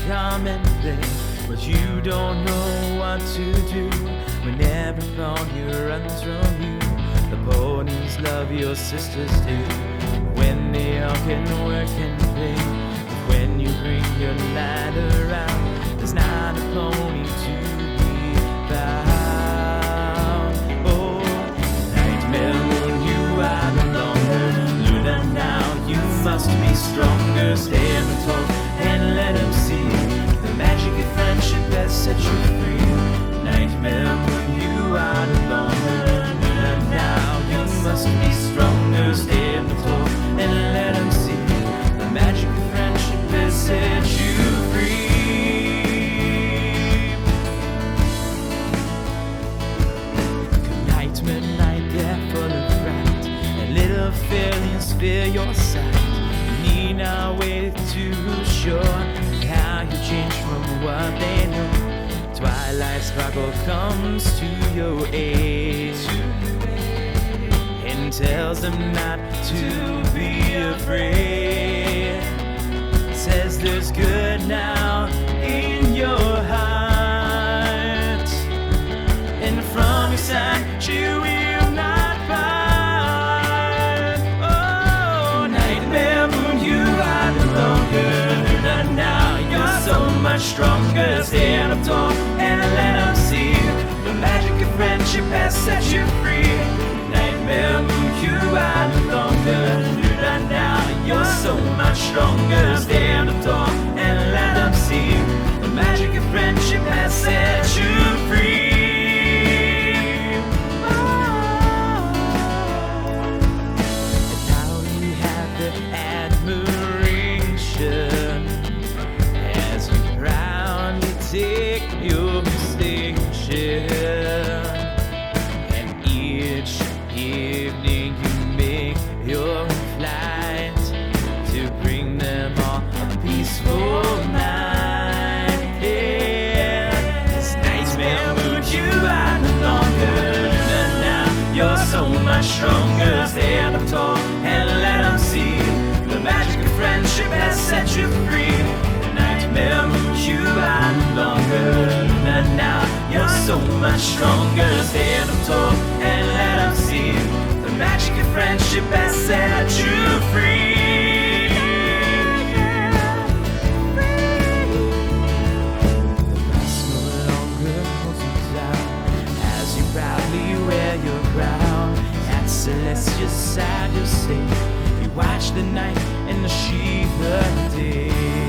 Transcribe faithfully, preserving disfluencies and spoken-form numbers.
come and play, but you don't know what to do when every pony runs from you. The ponies love your sisters do when they all can work and play. But when you bring your light around, there's not a pony to be found. Oh, Nightmare Moon, you are no longer Luna now. You must be stronger. Stand tall and let them see the magic of friendship that set you free. Nightmare Moon, you are no longer Luna now. You must be stronger. Stand tall and let them see the magic of friendship that set you free. Good night, midnight, they're full of fright, and little failures fear your sight. You need not wait too sure how you change from what they know. Twilight sparkle comes to your aid and tells them not to be afraid. Says there's good now in your heart, and from your side she will not part. Oh, Nightmare Moon, you are no longer Luna now. You're so much stronger. Stand up tall and let them see the magic of friendship has set you free. Nightmare Moon, you are no longer Luna now. You're so much stronger. Stand up tall and let them see the magic of friendship has set you free. And now you have the admiration as you proudly take your station. And each evening you make your flight to bring them all a peaceful night. Yeah. This Nightmare Moon, you are no longer Luna now. You're so much stronger. Stand up tall and let them see the magic of friendship has set you free. Nightmare Moon, you are no longer Luna now. You're so much stronger. Stand up tall and let them see the magic of friendship has set you free. The bus no longer holds you down as you proudly wear your crown. At Celestia's side you'll stay. You watch the night and the sheep the day.